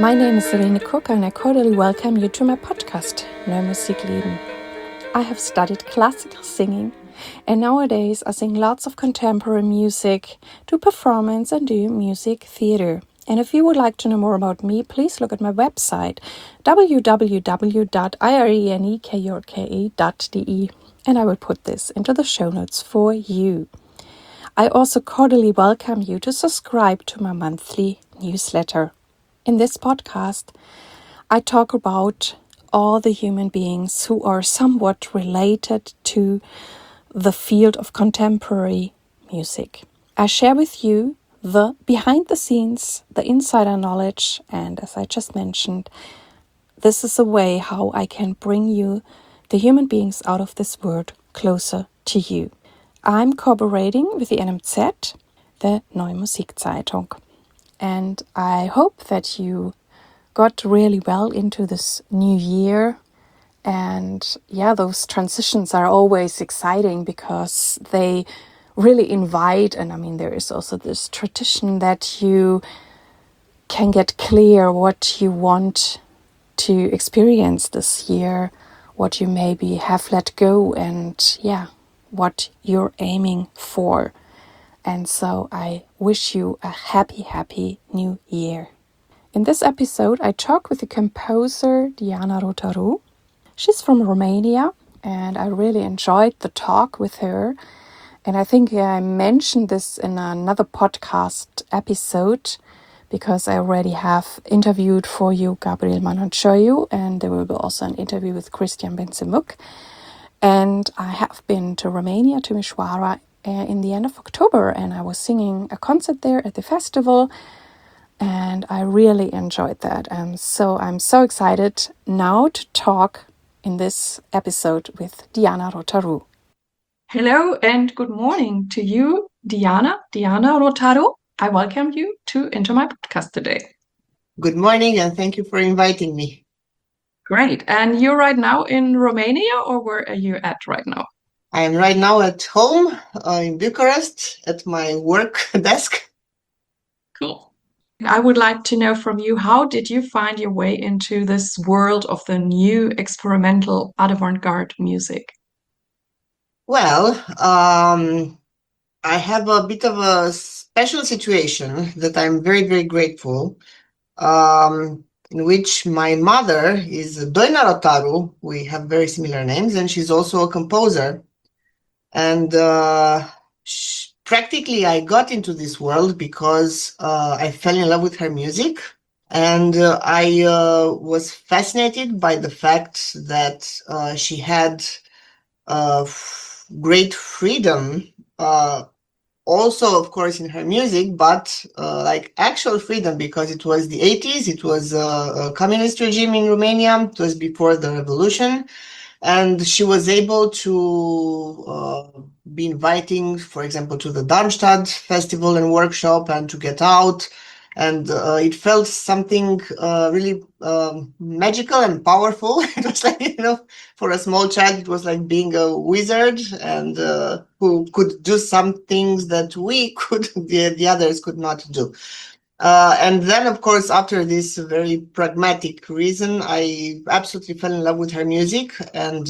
My name is Irene Cook and I cordially welcome you to my podcast, Neu Musik Leben. I have studied classical singing and nowadays I sing lots of contemporary music, do performance and do music theater. And if you would like to know more about me, please look at my website www.irenekjorke.de and I will put this into the show notes for you. I also cordially welcome you to subscribe to my monthly newsletter. In this podcast, I talk about all the human beings who are somewhat related to the field of contemporary music. I share with you the behind the scenes, the insider knowledge, and as I just mentioned, this is a way how I can bring you the human beings out of this world closer to you. I'm cooperating with the NMZ, the Neue Musikzeitung. And I hope that you got really well into this new year. And those transitions are always exciting because they really invite, and there is also this tradition that you can get clear what you want to experience this year, what you maybe have let go, and what you're aiming for. And so I wish you a happy new year. In this episode, I talk with the composer Diana Rotaru. She's from Romania, and I really enjoyed the talk with her. And I think I mentioned this in another podcast episode because I already have interviewed for you Gabriel Manonchoiu, and there will be also an interview with Christian Benzemuk. And I have been to Romania, to Timișoara, in the end of October, and I was singing a concert there at the festival, and I really enjoyed that. So I'm so excited now to talk in this episode with Diana Rotaru. Hello and good morning to you, Diana Rotaru. I welcome you into my podcast today. Good morning and thank you for inviting me. Great. And you're right now in Romania, or where are you at right now? I am right now at home in Bucharest at my work desk. Cool. I would like to know from you, how did you find your way into this world of the new experimental avant-garde music? Well, I have a bit of a special situation that I'm very grateful, in which my mother is Doina Rotaru. We have very similar names, and she's also a composer. And practically I got into this world because I fell in love with her music. And I was fascinated by the fact that she had great freedom, also, of course, in her music, but like actual freedom, because it was the 80s, it was a communist regime in Romania, it was before the revolution. And she was able to be inviting, for example, to the Darmstadt festival and workshop, and to get out. And it felt something really magical and powerful. It was like, for a small child, it was like being a wizard, and who could do some things that we could, the others could not do. And then, of course, after this very pragmatic reason, I absolutely fell in love with her music. And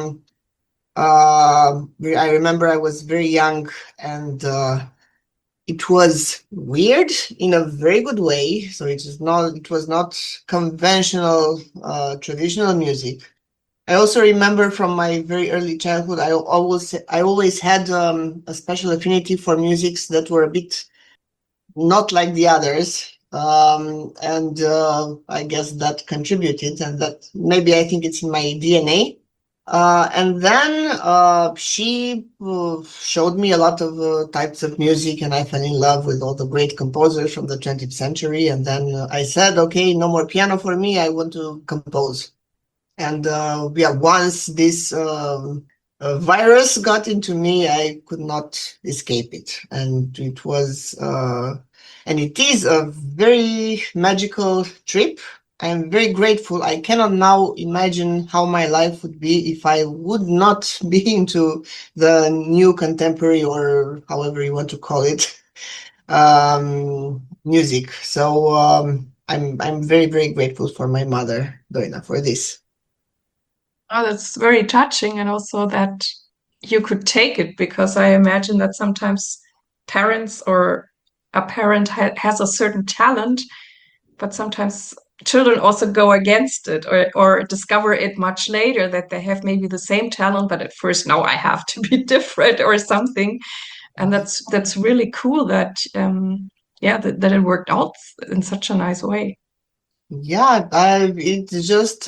I remember I was very young, and it was weird in a very good way. So it was not conventional, traditional music. I also remember from my very early childhood, I always had a special affinity for musics that were a bit not like the others. And I guess that contributed, and that maybe I think it's in my DNA. And then she showed me a lot of types of music, and I fell in love with all the great composers from the 20th century. And then I said, okay, no more piano for me. I want to compose. And once this virus got into me, I could not escape it. And it was, and it is a very magical trip. I'm very grateful. I cannot now imagine how my life would be if I would not be into the new contemporary, or however you want to call it, music. So I'm very, very grateful for my mother, Doina, for this. Oh, that's very touching, and also that you could take it, because I imagine that sometimes parents or a parent has a certain talent, but sometimes children also go against it, or discover it much later, that they have maybe the same talent, but at first, no, I have to be different or something. And that's really cool that yeah, that it worked out in such a nice way. Yeah, it just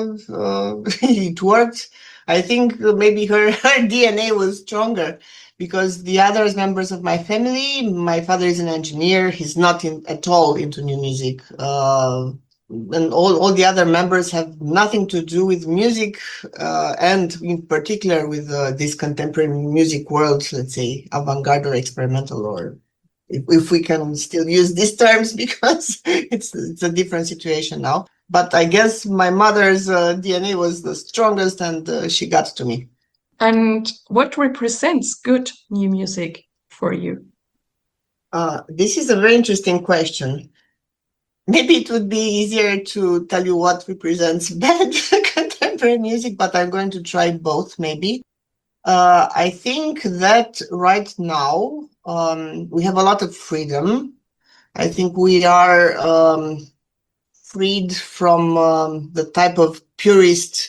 it worked. I think maybe her DNA was stronger because the other members of my family, my father is an engineer. He's not at all into new music. And all the other members have nothing to do with music, and in particular with this contemporary music world, let's say avant-garde or experimental, or if we can still use these terms, because it's a different situation now. But I guess my mother's DNA was the strongest, and she got to me. And what represents good new music for you? This is a very interesting question. Maybe it would be easier to tell you what represents bad contemporary music, but I'm going to try both, maybe. I think that right now we have a lot of freedom. I think we are freed from the type of purist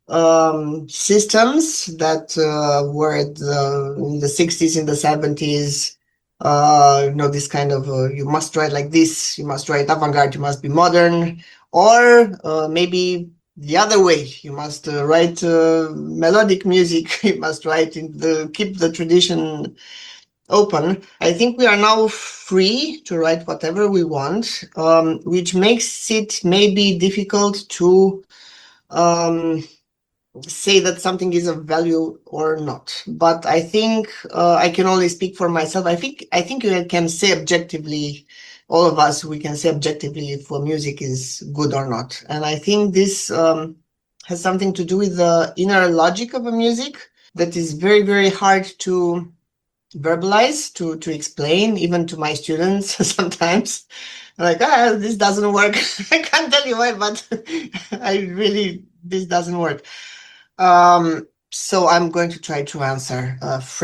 systems that were in the 60s, in the 70s. This kind of you must write like this, you must write avant-garde, you must be modern, or maybe the other way, you must write melodic music, you must write keep the tradition open. I think we are now free to write whatever we want, which makes it maybe difficult to say that something is of value or not. But I think I can only speak for myself. I think you can say objectively, all of us, we can say objectively if music is good or not. And I think this has something to do with the inner logic of a music that is very, very hard to verbalize, to explain, even to my students sometimes. Like, this doesn't work. I can't tell you why, but this doesn't work. So I'm going to try to answer.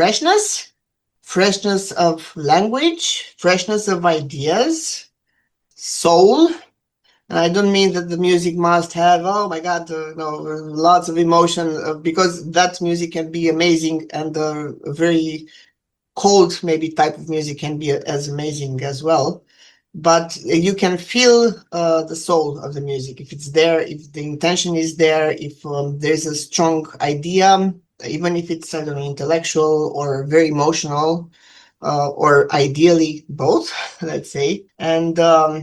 Freshness of language, freshness of ideas, soul. And I don't mean that the music must have, oh my God, lots of emotion, because that music can be amazing, and very cold maybe type of music can be as amazing as well. But you can feel the soul of the music if it's there, if the intention is there, if there's a strong idea, even if it's, I don't know, intellectual or very emotional, or ideally both, let's say. And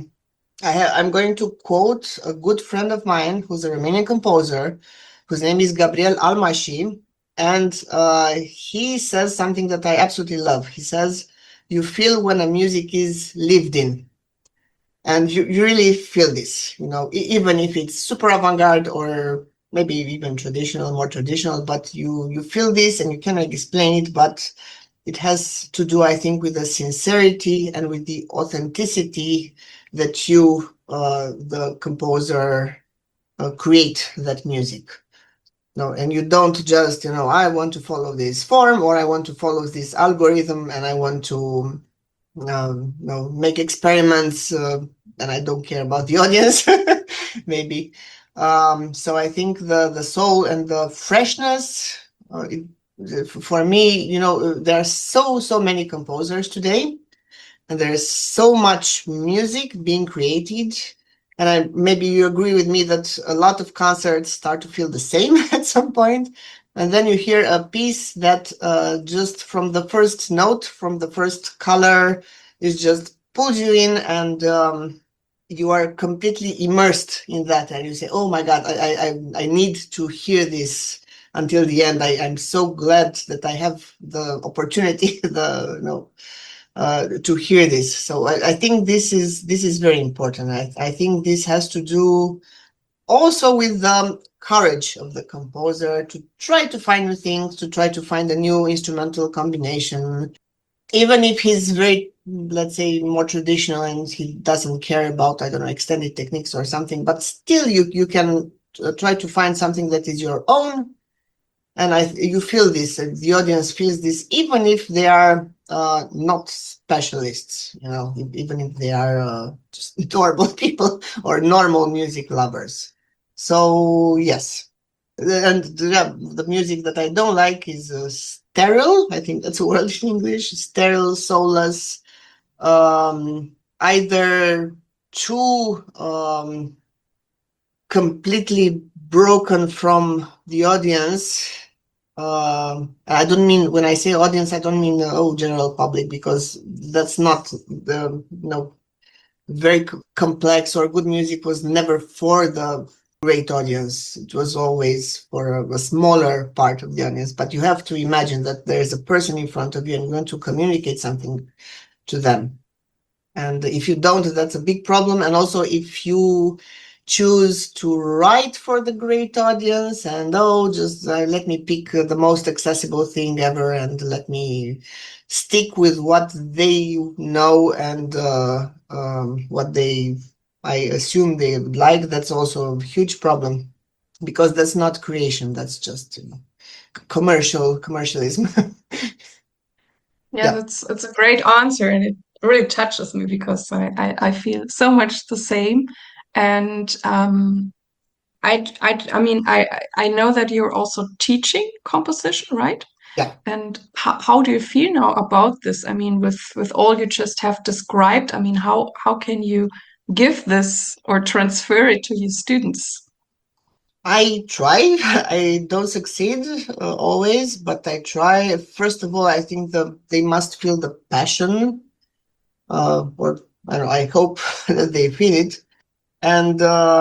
I'm going to quote a good friend of mine who's a Romanian composer, whose name is Gabriel Almashi. And he says something that I absolutely love. He says, you feel when a music is lived in. And you really feel this, even if it's super avant-garde or maybe even more traditional, but you feel this and you cannot explain it, but it has to do, I think, with the sincerity and with the authenticity that you, the composer, create that music. No, and you don't just, I want to follow this form, or I want to follow this algorithm, and I want to make experiments, and I don't care about the audience, maybe. So I think the soul and the freshness, for me, there are so many composers today, and there's so much music being created. And maybe you agree with me that a lot of concerts start to feel the same at some point. And then you hear a piece that just from the first note, from the first color, is just pulls you in, and you are completely immersed in that. And you say, oh my God, I need to hear this until the end. I'm so glad that I have the opportunity, to hear this. So I think this is very important. I think this has to do also with the courage of the composer to try to find new things, to try to find a new instrumental combination. even if he's very, let's say, more traditional and he doesn't care about, I don't know, extended techniques or something, but still you can try to find something that is your own. And you feel this, the audience feels this, even if they are not specialists, even if they are just adorable people or normal music lovers. So yes, and the music that I don't like is sterile. I think that's a word in English. Sterile, soulless, either too completely broken from the audience. I don't mean, when I say audience, I don't mean general public, because that's not the very complex or good music was never for the great audience. It was always for a smaller part of the audience. But you have to imagine that there's a person in front of you and you want to communicate something to them. And if you don't, that's a big problem. And also, if you choose to write for the great audience and just let me pick the most accessible thing ever and let me stick with what they know and what I assume they like, that's also a huge problem, because that's not creation. That's just commercialism. Yeah, that's a great answer, and it really touches me because I feel so much the same. And I mean, I know that you're also teaching composition, right? Yeah. And how do you feel now about this? I mean, with all you just have described, I mean, how can you give this or transfer it to your students? I try. I don't succeed always, but I try. First of all, I think they must feel the passion, or I don't know, I hope that they feel it. And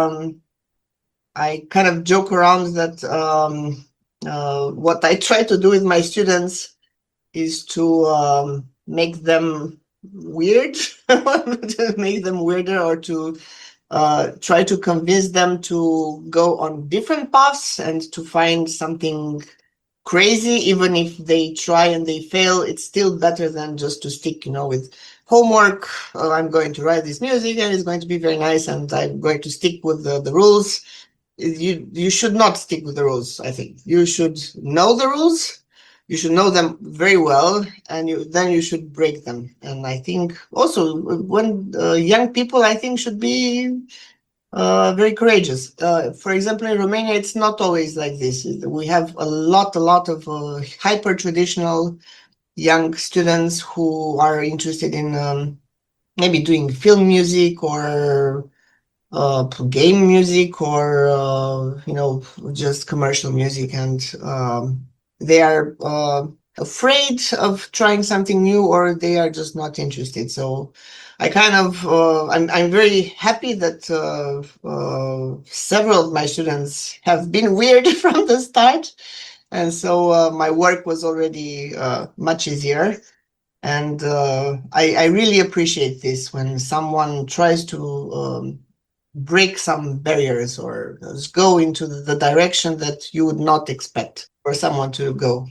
I kind of joke around that what I try to do with my students is to make them weird, to make them weirder, or to try to convince them to go on different paths and to find something crazy. Even if they try and they fail, it's still better than just to stick, with homework. I'm going to write this music and it's going to be very nice and I'm going to stick with the rules. You should not stick with the rules. I think you should know the rules. You should know them very well, and then you should break them. And I think also, when young people, I think, should be very courageous. For example, in Romania, it's not always like this. We have a lot of hyper traditional young students who are interested in maybe doing film music or game music, or just commercial music, and they are afraid of trying something new, or they are just not interested. So I kind of I'm very happy that several of my students have been weird from the start, and so my work was already much easier. And I really appreciate this when someone tries to break some barriers or just go into the direction that you would not expect for someone to go.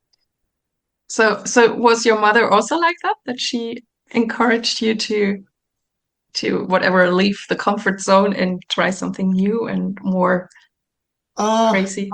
So was your mother also like that? That she encouraged you to whatever leave the comfort zone and try something new and more Uh, crazy?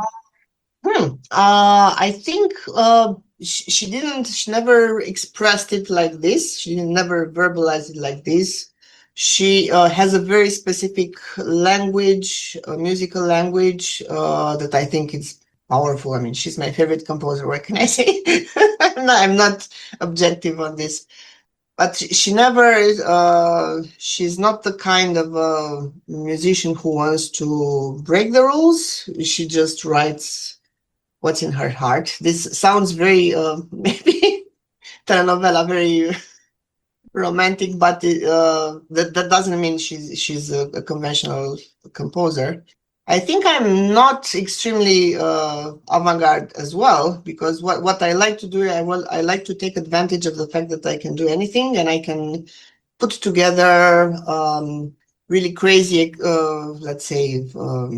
I think she didn't, she never expressed it like this. She never verbalized it like this. She has a very specific language, musical language, that I think is powerful. I mean, she's my favorite composer. What can I say? I'm not objective on this. But she never, she's not the kind of musician who wants to break the rules. She just writes what's in her heart. This sounds very, maybe telenovela, very romantic, but that doesn't mean she's a conventional composer. I think I'm not extremely avant-garde as well, because what I like to do, I like to take advantage of the fact that I can do anything and I can put together really crazy, let's say,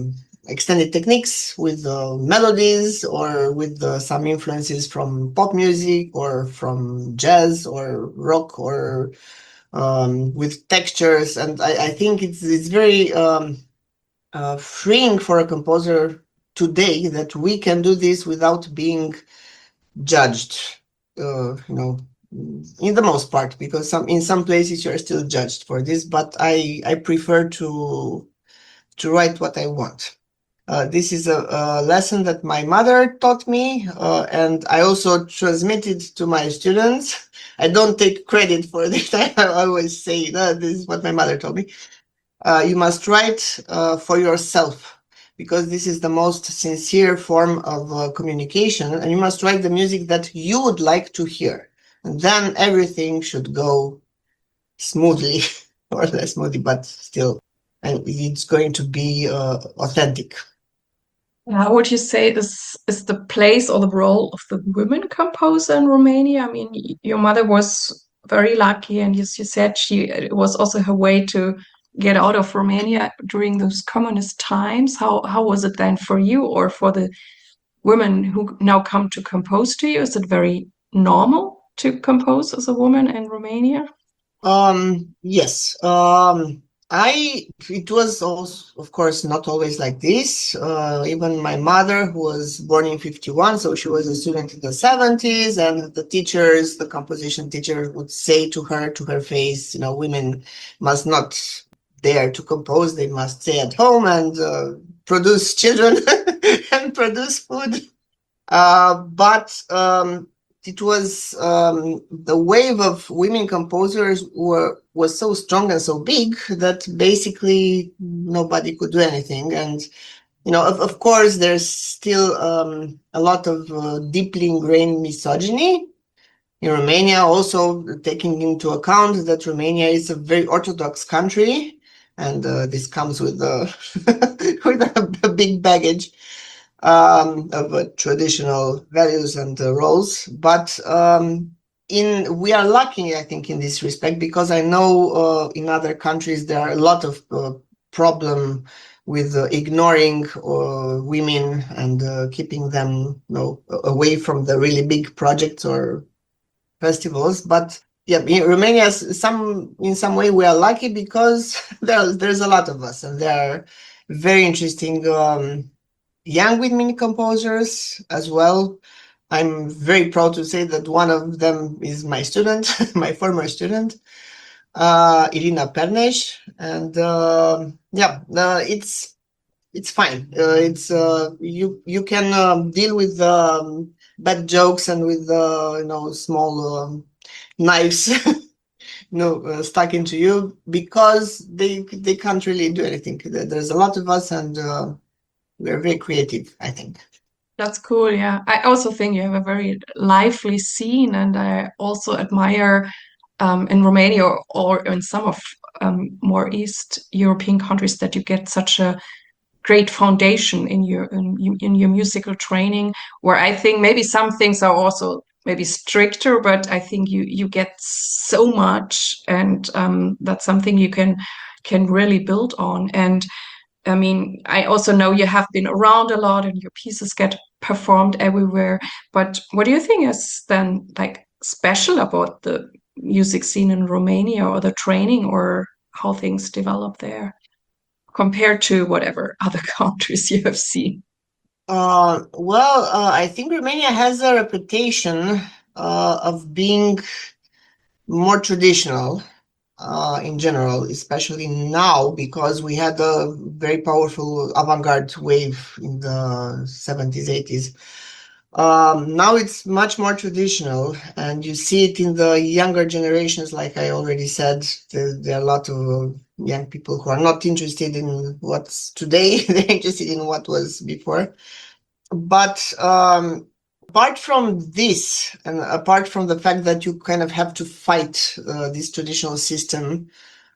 extended techniques with melodies or with some influences from pop music or from jazz or rock or with textures. And I think it's very freeing for a composer today that we can do this without being judged, in the most part, because in some places you're still judged for this, but I prefer to write what I want. This is a lesson that my mother taught me, and I also transmitted to my students. I don't take credit for this. I always say that this is what my mother told me. You must write for yourself, because this is the most sincere form of communication, and you must write the music that you would like to hear. And then everything should go smoothly, or less smoothly, but still, and it's going to be authentic. How would you say is the place or the role of the women composer in Romania? I mean, your mother was very lucky, and you said it was also her way to get out of Romania during those communist times. How was it then for you or for the women who now come to compose to you? Is it very normal to compose as a woman in Romania? Yes. It was also, of course, not always like this. Even my mother, who was born in 51, so she was a student in the 70s, and the composition teacher would say to her face, women must not dare to compose, they must stay at home and produce children and produce food. But it was the wave of women composers was so strong and so big that basically nobody could do anything. And of course, there's still a lot of deeply ingrained misogyny in Romania. Also, taking into account that Romania is a very orthodox country, and this comes with with a big baggage of traditional values and roles. But we are lucky, I think, in this respect, because I know in other countries there are a lot of problem with ignoring women and keeping them away from the really big projects or festivals. But yeah, in Romania, in some way we are lucky because there's a lot of us, and there are very interesting young women composers as well. I'm very proud to say that one of them is my student, my former student, Irina Perneș, and it's fine. It's you can deal with bad jokes and with small knives stuck into you, because they can't really do anything. There's a lot of us, and we're very creative, I think. That's cool. Yeah. I also think you have a very lively scene, and I also admire in Romania or in some of more East European countries that you get such a great foundation in your musical training, where I think maybe some things are also maybe stricter, but I think you get so much, and that's something you can really build on. And I mean, I also know you have been around a lot and your pieces get performed everywhere. But what do you think is then like special about the music scene in Romania, or the training, or how things develop there compared to whatever other countries you have seen? I think Romania has a reputation of being more traditional in general, especially now, because we had a very powerful avant-garde wave in the 70s, 80s. Now it's much more traditional, and you see it in the younger generations. Like I already said, there are a lot of young people who are not interested in what's today, they're interested in what was before. But apart from this, and apart from the fact that you kind of have to fight this traditional system,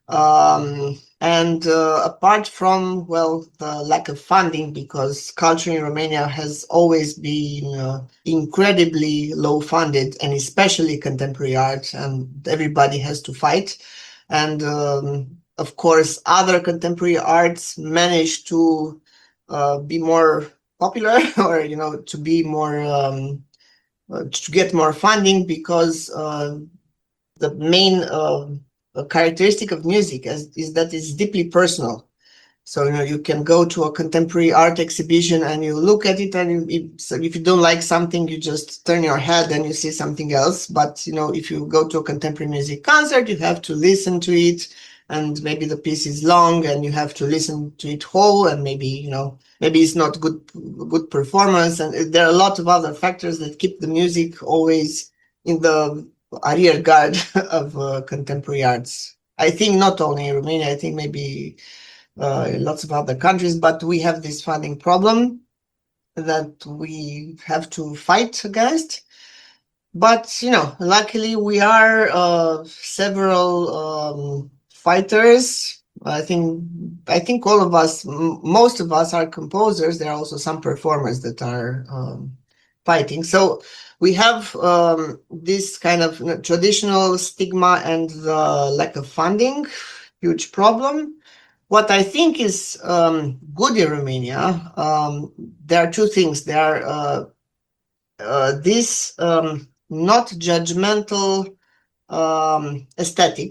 and apart from, the lack of funding, because culture in Romania has always been incredibly low funded, and especially contemporary art, and everybody has to fight. And of course, other contemporary arts manage to be more popular or to be more to get more funding, because the main characteristic of music is that it's deeply personal. So you can go to a contemporary art exhibition and you look at it, and if you don't like something, you just turn your head and you see something else. But if you go to a contemporary music concert, you have to listen to it, and maybe the piece is long and you have to listen to it whole, and maybe it's not good performance, and there are a lot of other factors that keep the music always in the rear guard of contemporary arts. I think not only in Romania, I think maybe in lots of other countries, but we have this funding problem that we have to fight against. But luckily we are several fighters. I think all of us, most of us, are composers. There are also some performers that are fighting. So we have this kind of traditional stigma and the lack of funding, huge problem. What I think is good in Romania, there are two things. There are this not judgmental aesthetic.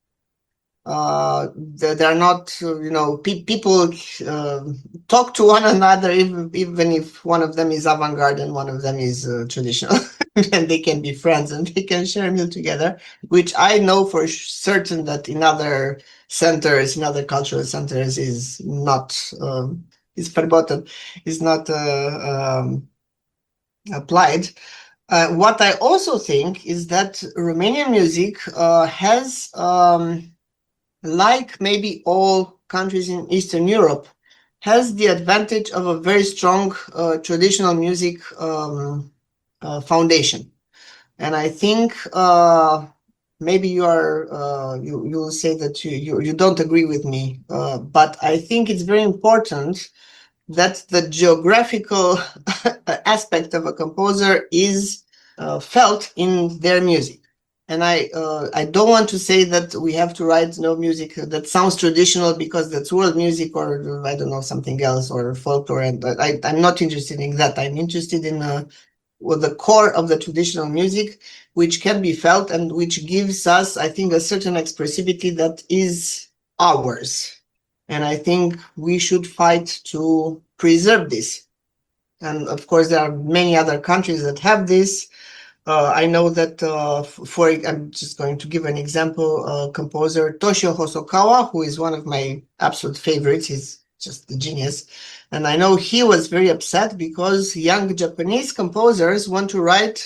They're not, people talk to one another, even if one of them is avant-garde and one of them is traditional, and they can be friends and they can share a meal together, which I know for certain that in other centers, in other cultural centers, is not, is verboten, is not applied. What I also think is that Romanian music has, like maybe all countries in Eastern Europe, has the advantage of a very strong traditional music foundation. And I think maybe you'll say that you don't agree with me, but I think it's very important that the geographical aspect of a composer is felt in their music. And I don't want to say that we have to write music that sounds traditional because that's world music, or I don't know, something else, or folklore. And I'm not interested in that. I'm interested in the core of the traditional music, which can be felt and which gives us, I think, a certain expressivity that is ours. And I think we should fight to preserve this. And of course, there are many other countries that have this. I know that, I'm just going to give an example, composer Toshio Hosokawa, who is one of my absolute favorites. He's just a genius. And I know he was very upset because young Japanese composers want to write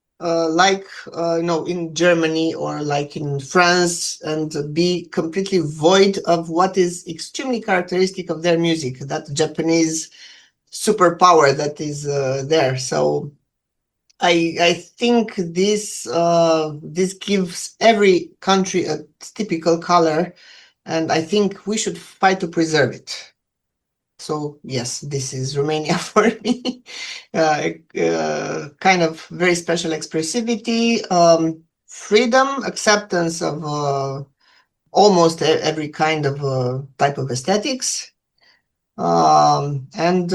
in Germany or like in France, and be completely void of what is extremely characteristic of their music, that Japanese superpower that is there. So I think this gives every country a typical color, and I think we should fight to preserve it. So yes, this is Romania for me. Kind of very special expressivity, freedom, acceptance of almost every kind of type of aesthetics, and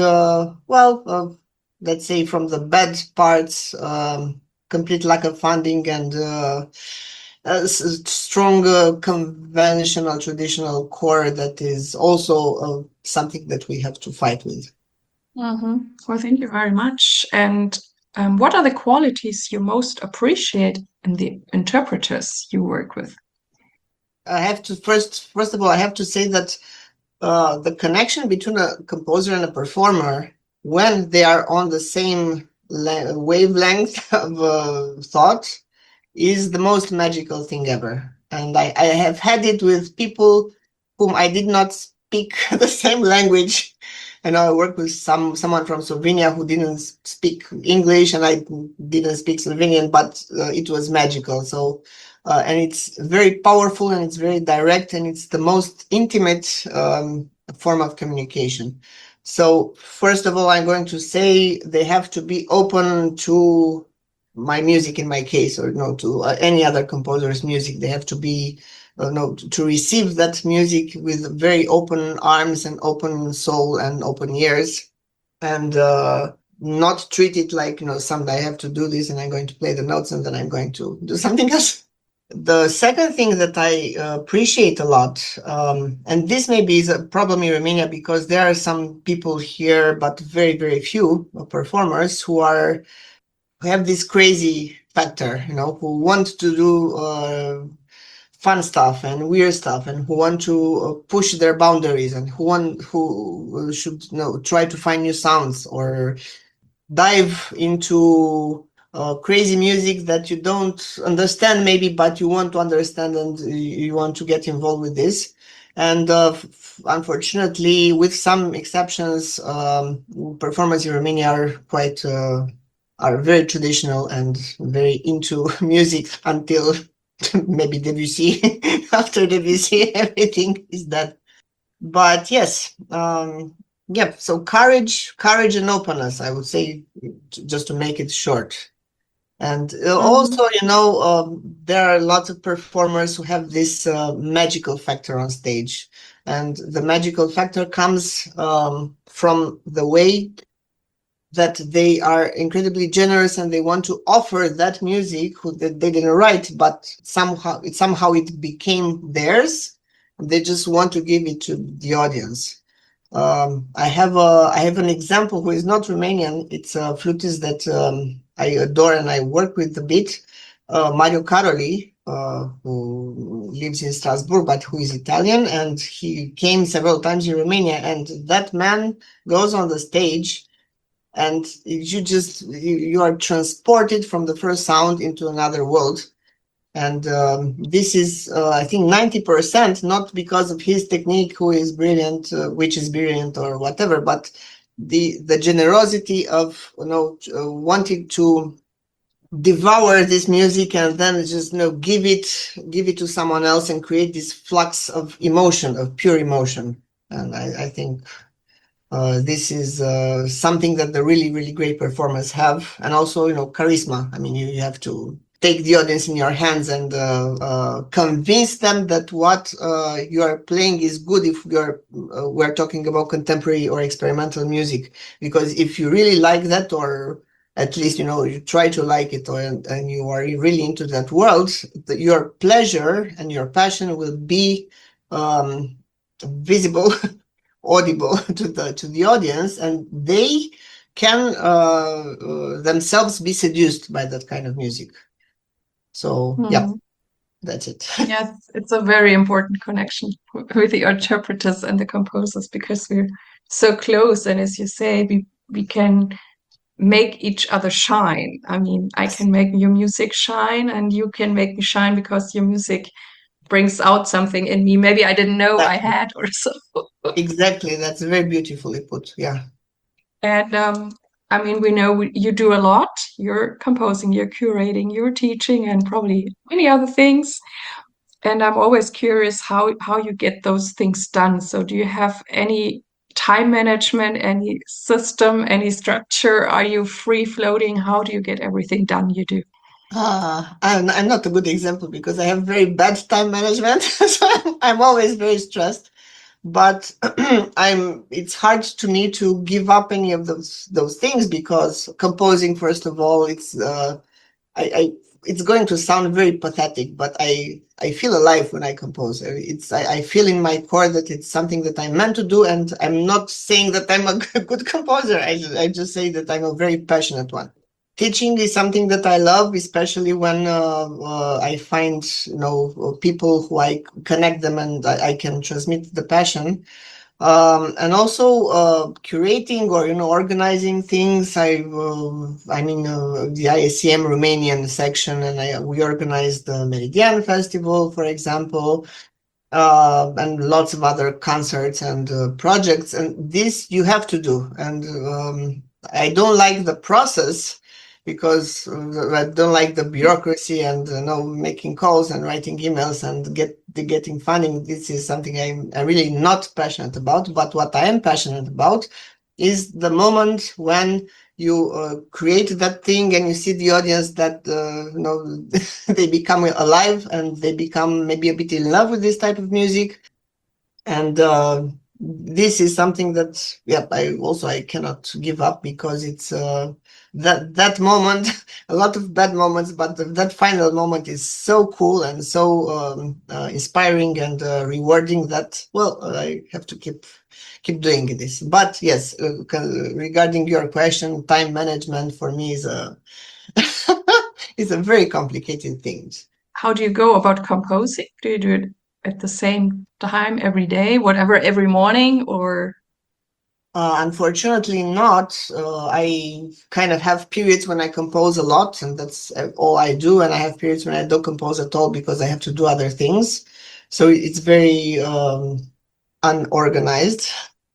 let's say from the bad parts, complete lack of funding and a strong conventional traditional core that is also something that we have to fight with. Well, thank you very much. And what are the qualities you most appreciate in the interpreters you work with? I have to first of all, I have to say that the connection between a composer and a performer, when they are on the same wavelength of thought, is the most magical thing ever. And I have had it with people whom I did not speak the same language. And I worked with someone from Slovenia who didn't speak English, and I didn't speak Slovenian, but it was magical. So, and it's very powerful, and it's very direct, and it's the most intimate form of communication. So first of all, I'm going to say they have to be open to my music in my case, or to any other composer's music. They have to be to receive that music with very open arms and open soul and open ears, and not treat it like someday I have to do this and I'm going to play the notes and then I'm going to do something else. The second thing that I appreciate a lot, and this maybe is a problem in Romania because there are some people here, but very, very few performers who have this crazy factor, who want to do fun stuff and weird stuff, and who want to push their boundaries, and who should try to find new sounds or dive into crazy music that you don't understand maybe, but you want to understand and you want to get involved with this. And unfortunately, with some exceptions, performers in Romania are very traditional and very into music until maybe Debussy. After Debussy, everything is that. But yes, yeah. So courage and openness, I would say, just to make it short. And also, there are lots of performers who have this magical factor on stage, and the magical factor comes from the way that they are incredibly generous and they want to offer that music that they didn't write, but somehow it became theirs. They just want to give it to the audience. I have an example who is not Romanian. It's a flutist that I adore and I work with a bit, Mario Caroli, who lives in Strasbourg, but who is Italian, and he came several times in Romania. And that man goes on the stage, and you are transported from the first sound into another world. And this is, I think, 90%, not because of his technique, who is brilliant, which is brilliant or whatever, but the generosity of wanting to devour this music and then just give it to someone else and create this flux of emotion, of pure emotion. And I think this is something that the really, really great performers have, and also charisma. I mean, you have to take the audience in your hands and convince them that what you are playing is good. If we're talking about contemporary or experimental music, because if you really like that, or at least you try to like it, and you are really into that world, your pleasure and your passion will be visible, audible to the audience, and they can themselves be seduced by that kind of music. So yeah, that's it. Yes, it's a very important connection with the interpreters and the composers, because we're so close, and as you say, we can make each other shine. I mean, I can make your music shine, and you can make me shine because your music brings out something in me maybe I didn't know I had, or so. Exactly, that's very beautifully put. Yeah. And I mean, we know you do a lot. You're composing, you're curating, you're teaching, and probably many other things. And I'm always curious how you get those things done. So do you have any time management, any system, any structure? Are you free floating? How do you get everything done you do? I'm not a good example because I have very bad time management. So I'm always very stressed. But it's hard to me to give up any of those things, because composing, first of all, it's going to sound very pathetic, but I feel alive when I compose. I feel in my core that it's something that I'm meant to do, and I'm not saying that I'm a good composer. I just say that I'm a very passionate one. Teaching is something that I love, especially when I find people who I connect them and I can transmit the passion. And also curating or organizing things. I'm in the IACM Romanian section, and we organized the Meridian Festival, for example, and lots of other concerts and projects. And this you have to do. And I don't like the process, because I don't like the bureaucracy and making calls and writing emails and getting funding. This is something I'm really not passionate about. But what I am passionate about is the moment when you create that thing and you see the audience that they become alive and they become maybe a bit in love with this type of music. And this is something that I cannot give up, because it's that moment, a lot of bad moments, but that final moment is so cool and so inspiring and rewarding that I have to keep doing this. But yes, regarding your question, time management for me is a is a very complicated thing. How do you go about composing? Do you do it at the same time every day, whatever, every morning, or? Unfortunately not. I kind of have periods when I compose a lot, and that's all I do. And I have periods when I don't compose at all because I have to do other things. So it's very unorganized.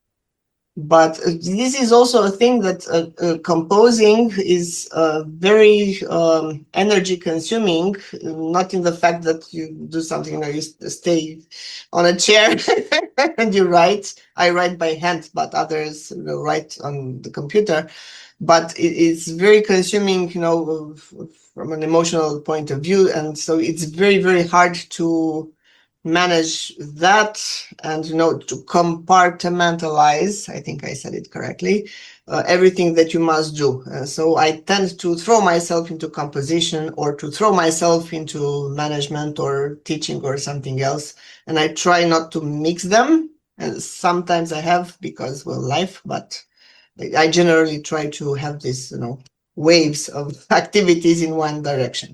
But this is also a thing that composing is very energy consuming, not in the fact that you do something, you stay on a chair and you write. I write by hand, but others will write on the computer. But it's very consuming, from an emotional point of view. And so it's very, very hard to manage that and to compartmentalize, I think I said it correctly, everything that you must do. So I tend to throw myself into composition or to throw myself into management or teaching or something else, and I try not to mix them. And sometimes I have, because life, but I generally try to have this waves of activities in one direction.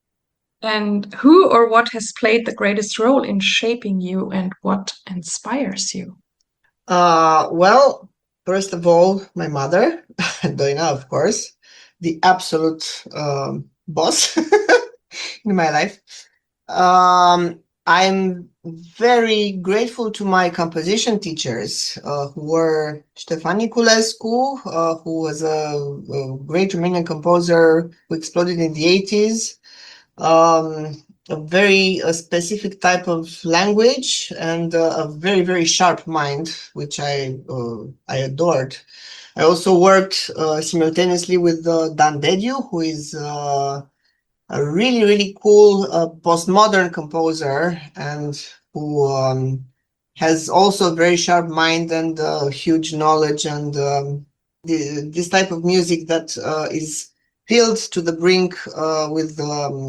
And who or what has played the greatest role in shaping you, and what inspires you? Well, first of all, my mother, Doina, of course, the absolute boss in my life. I'm very grateful to my composition teachers, who were Ștefan Niculescu, who was a great Romanian composer who exploded in the 80s. A very specific type of language and a very, very sharp mind, which I adored. I also worked simultaneously with Dan Dediu, who is a really, really cool postmodern composer, and who has also a very sharp mind and huge knowledge, and this type of music that is filled to the brink with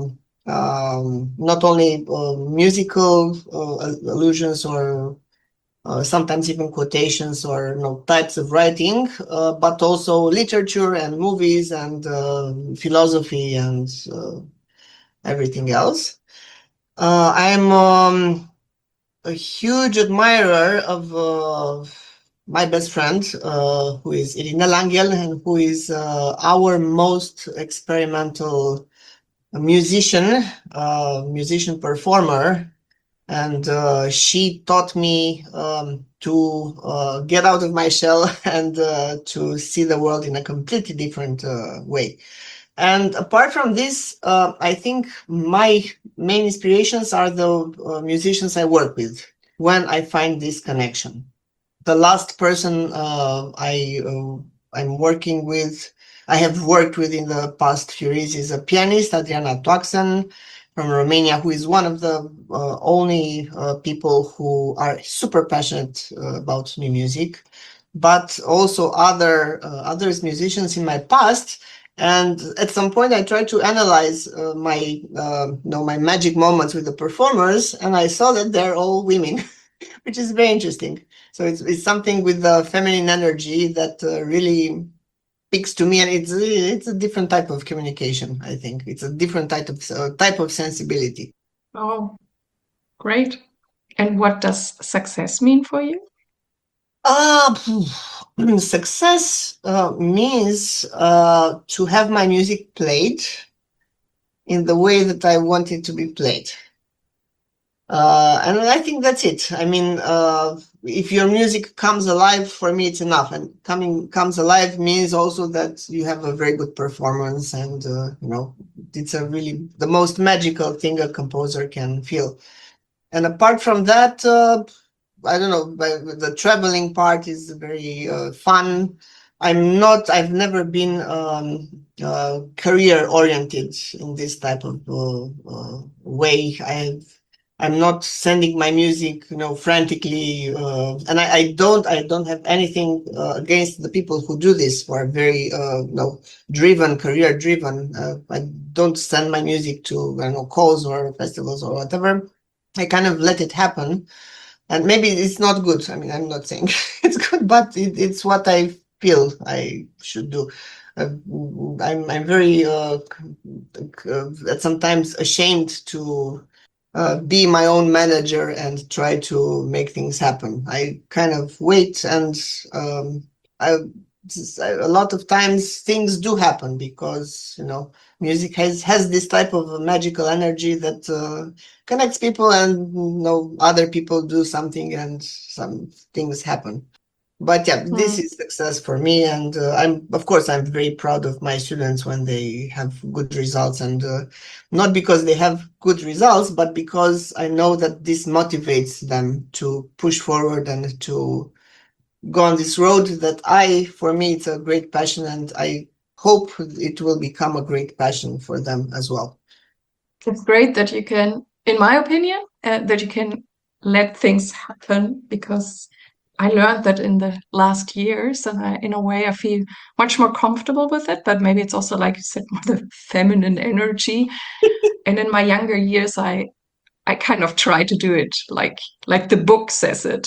not only musical allusions or sometimes even quotations or types of writing, but also literature and movies and philosophy and everything else. I'm a huge admirer of my best friend, who is Irina Langel, and who is our most experimental musician performer. And she taught me to get out of my shell and to see the world in a completely different way. And apart from this, I think my main inspirations are the musicians I work with when I find this connection. The last person I'm working with, I have worked with in the past few years, is a pianist, Adriana Toaxen from Romania, who is one of the only people who are super passionate about new music, but also others musicians in my past. And at some point, I tried to analyze my magic moments with the performers, and I saw that they're all women, which is very interesting. So it's something with the feminine energy that really speaks to me, and it's a different type of communication. I think it's a different type of sensibility. Oh, great. And what does success mean for you? Success means to have my music played in the way that I want it to be played. And I think that's it. I mean, if your music comes alive, for me, it's enough. And comes alive means also that you have a very good performance, and it's a really the most magical thing a composer can feel. And apart from that, I don't know, the traveling part is very fun. I've never been career oriented in this type of way. I'm not sending my music, frantically, and I don't have anything against the people who do this, who are very, driven, career driven. I don't send my music to, calls or festivals or whatever. I kind of let it happen, and maybe it's not good. I mean, I'm not saying it's good, but it's what I feel I should do. I'm very sometimes ashamed to be my own manager and try to make things happen. I kind of wait, and I a lot of times things do happen because music has this type of magical energy that connects people, and other people do something and some things happen. But yeah, this is success for me, and I'm very proud of my students when they have good results, and not because they have good results, but because I know that this motivates them to push forward and to go on this road that for me, it's a great passion, and I hope it will become a great passion for them as well. It's great that you can, in my opinion, that you can let things happen, because I learned that in the last years, and in a way, I feel much more comfortable with it. But maybe it's also, like you said, more the feminine energy. And in my younger years, I kind of try to do it like the book says it,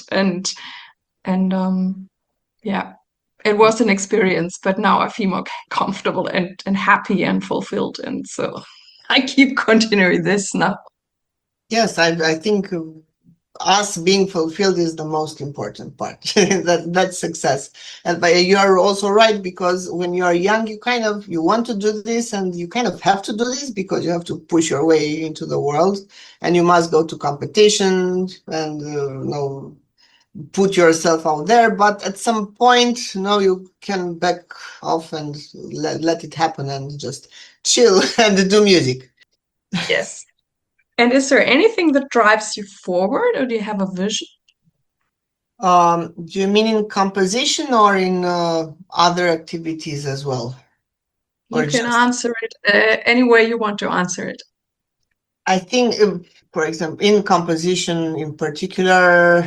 and yeah, it was an experience. But now I feel more comfortable and happy and fulfilled, and so I keep continuing this now. Yes, I think us being fulfilled is the most important part. That's success. And but you are also right, because when you are young, you want to do this, and you kind of have to do this because you have to push your way into the world, and you must go to competition and put yourself out there. But at some point, you can back off and let it happen and just chill and do music. Yes. And is there anything that drives you forward, or do you have a vision? Do you mean in composition or in other activities as well? You Or can just, answer it any way you want to answer it. I think, for example, in composition in particular,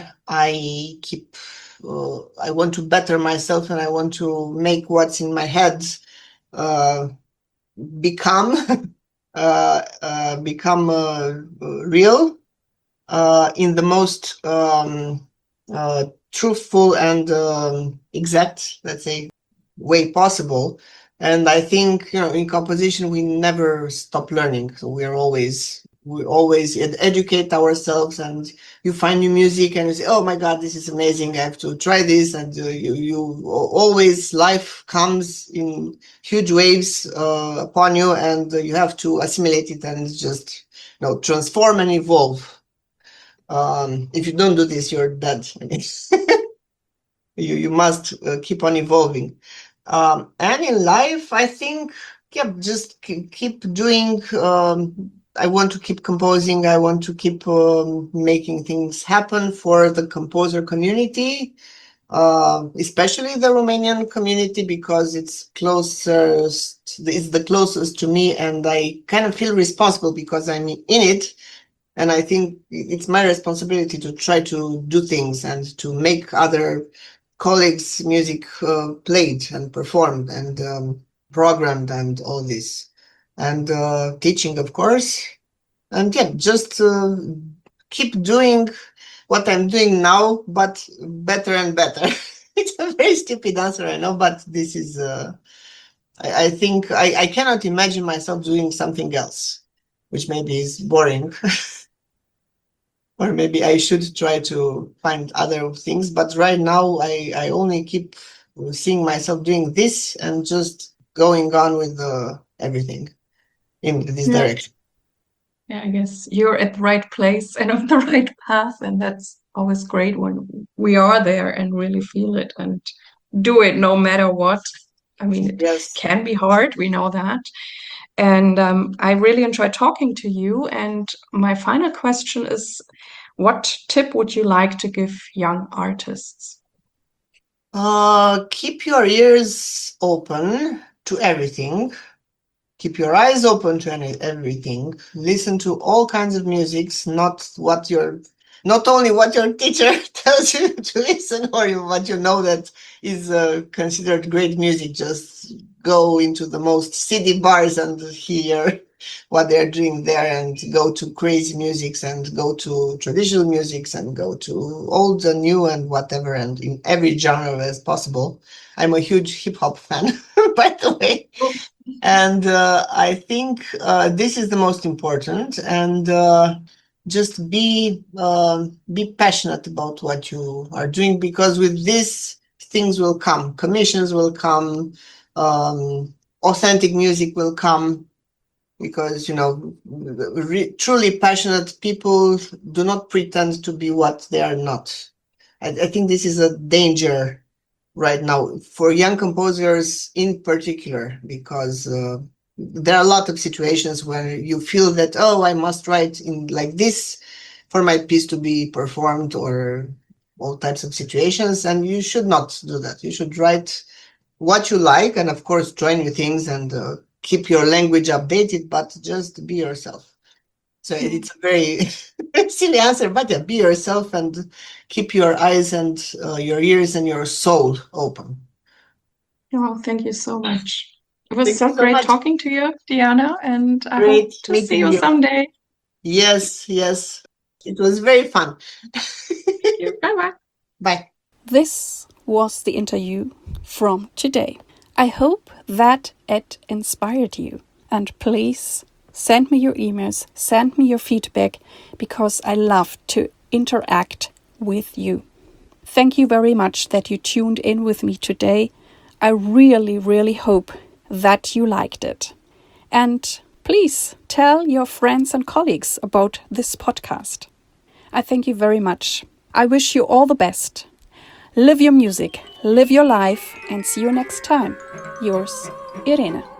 I want to better myself, and I want to make what's in my head uh, become real in the most truthful and exact, let's say, way possible. And I think, in composition, we never stop learning. So we always educate ourselves, and you find new music and you say, oh my God, this is amazing. I have to try this. And you always, life comes in huge waves upon you, and you have to assimilate it and just, transform and evolve. If you don't do this, you're dead. You must keep on evolving. And in life, I think, yeah, just keep doing. I want to keep composing. I want to keep making things happen for the composer community, especially the Romanian community, because it's the closest to me, and I kind of feel responsible because I'm in it. And I think it's my responsibility to try to do things and to make other colleagues' music played and performed and programmed and all this. And teaching, of course. And yeah, just keep doing what I'm doing now, but better and better. It's a very stupid answer, I know, but this is, I think I cannot imagine myself doing something else, which maybe is boring. Or maybe I should try to find other things. But right now, I only keep seeing myself doing this and just going on with everything in this Yeah. direction. Yeah, I guess you're at the right place and on the right path, and that's always great when we are there and really feel it and do it no matter what. I mean, it Yes. can be hard, we know that. And I really enjoy talking to you. And my final question is, what tip would you like to give young artists? Keep your ears open to everything. Keep your eyes open to everything. Listen to all kinds of musics, not only what your teacher tells you to listen or what you know that is considered great music. Just go into the most seedy bars and hear what they're doing there, and go to crazy musics, and go to traditional musics, and go to old and new and whatever, and in every genre as possible. I'm a huge hip hop fan, by the way. And I think this is the most important. And just be passionate about what you are doing, because with this, things will come. Commissions will come. Authentic music will come, because truly passionate people do not pretend to be what they are not. I think this is a danger right now for young composers in particular, because there are a lot of situations where you feel that, oh, I must write in like this for my piece to be performed, or all types of situations, and you should not do that. You should write what you like, and of course try new things, and keep your language updated, but just be yourself. So it's a very silly answer, but yeah, be yourself and keep your eyes and your ears and your soul open. Oh, thank you so much. It was Thank so you so great much. talking to you, Diana, and I hope Great to see meeting you you. someday. Yes, yes. It was very fun. Thank you. Bye-bye. Bye. This was the interview from today. I hope that it inspired you. And please send me your emails, send me your feedback, because I love to interact with you. Thank you very much that you tuned in with me today. I really, really hope that you liked it. And please tell your friends and colleagues about this podcast. I thank you very much. I wish you all the best. Live your music, live your life, and see you next time. Yours, Irene.